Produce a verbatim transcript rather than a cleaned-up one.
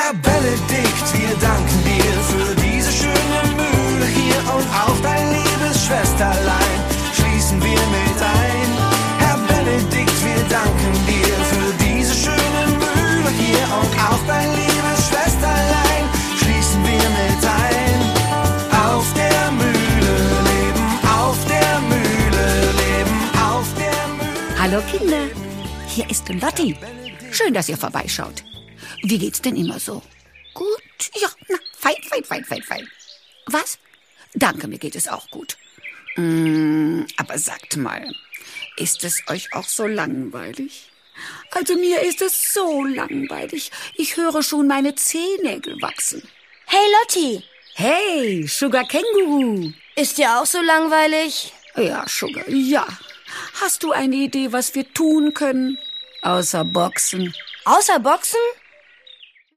Herr Benedikt, wir danken dir für diese schöne Mühle hier und auf dein liebes Schwesterlein schließen wir mit ein. Herr Benedikt, wir danken dir für diese schöne Mühle hier und auf dein liebes Schwesterlein schließen wir mit ein. Auf der Mühle leben, auf der Mühle leben, auf der Mühle. Hallo Kinder, hier ist Lotti. Schön, dass ihr vorbeischaut. Wie geht's denn immer so? Gut? Ja, na, fein, fein, fein, fein, fein. Was? Danke, mir geht es auch gut. Mm, aber sagt mal, ist es euch auch so langweilig? Also mir ist es so langweilig. Ich höre schon meine Zehennägel wachsen. Hey Lotti. Hey, Sugar Känguru. Ist dir auch so langweilig? Ja, Sugar, ja. Hast du eine Idee, was wir tun können? Außer Boxen. Außer Boxen?